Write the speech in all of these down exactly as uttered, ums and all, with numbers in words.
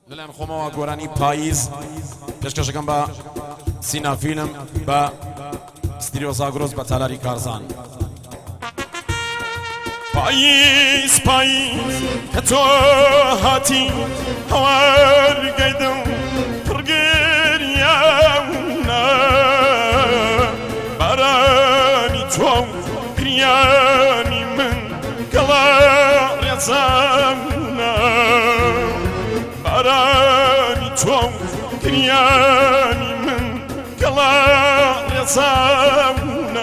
لەلایەن خۆمەوە گۆرانی پاییز پێشکەشەکەم بە سینافیلم بە ستیریۆ زاگرۆز بە تالاری کارزان. پاییز پاییز کە تۆ هاتی هەوارگەیدم پڕگریاونە بارانی تۆ گریانی من گەڵا ڕێزانە بارانی تۆ گریانی من گەڵا ڕێزانە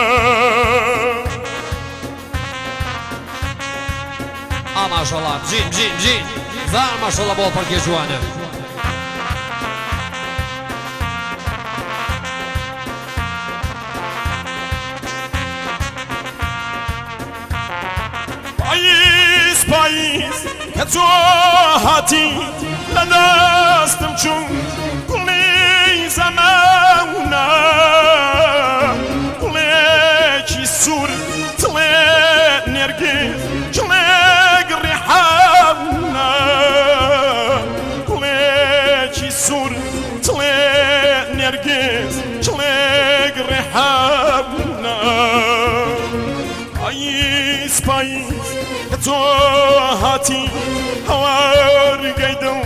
ماشاءالله بجین بجین بجین زار ماشاءالله بۆ پڕکێ جوانە. پاییز پاییز کە تۆ هاتی لە دەستم چوون گوڵی زەمانە گوڵێکی سوور تڵێ نێرگێز سور تڵێ نێرگێز چڵێک ڕێحابوونە پاییز پاییز کە تۆ هاتی هەوارگەیدە و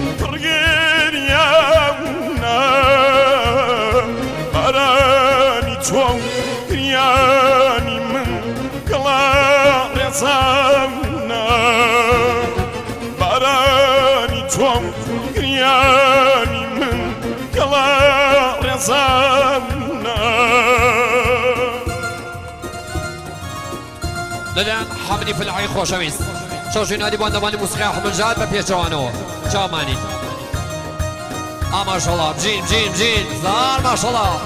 پڕگریاونە بارانی تۆ گریانی من گەڵا ڕێزانە بارانی تۆ گریانی من گەڵا ڕێزانە. لەلایەن حەمدی فلحی خۆشەویست شەوژێنەری بۆندەبانی موسیقای حملجاد بە پێچەوانەوە چاومانی. ئا ماشاءالله بجین بجین بجین زار ماشاءالله.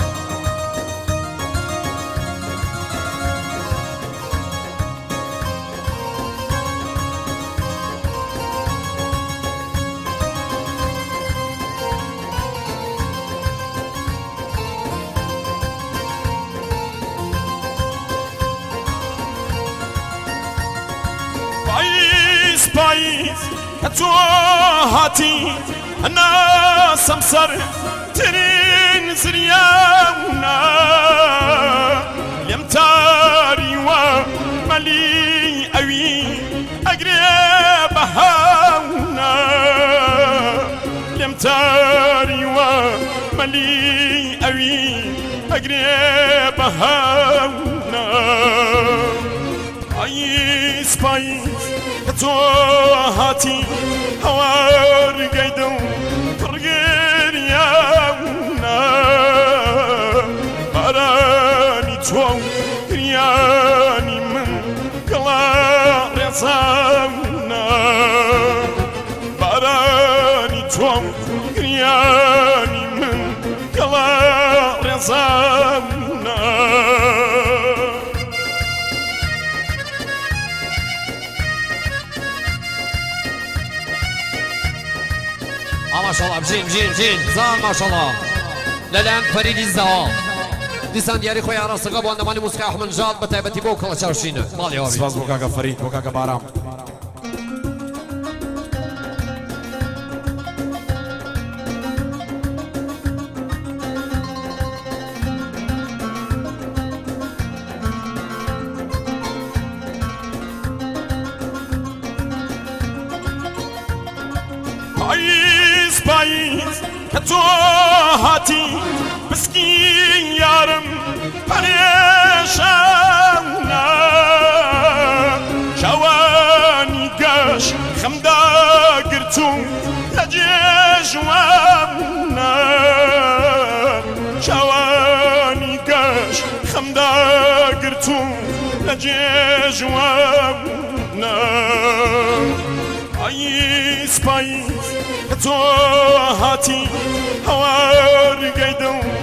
پاییز پاییز کە تۆ هاتی هەناسەم سەر ترین زریاونە لێم تاریوە مەلی ئەوی ئەگرێ بەهاونە لێم تاریوە مەلی ئەوی ئەگرێ بەهاونە پاییز پاییز کە تۆ هاتی هەوارگەیدە و پڕگریاونە بارانی تۆ گریانی من گەڵا ڕێزانە بارانی تۆ گریانی من گەڵا ڕێزانە. ماشاءالله بجین بجین بجین زار ماشاءالله. لەلایەن فەریدی زەوال دیسان دیاری خۆیان ڕاستەکە بۆندەبانی موسیقای حملجاد بە تایبەتی بۆ کەڵە چاوشینە ماڵی ئەوە. سپاس بۆ کاکە فەرید بۆ کاکە بارام. پاییز پاییز کە تۆ هاتی بسکین یارم پەرێشانە شەوانی گەش خەمدا گرتووم لە جێژوانە شەوانی گەش خەمدا گرتووم لە جێژوانە پاییز پاییز کە تۆ هاتی هەوارگەیدە و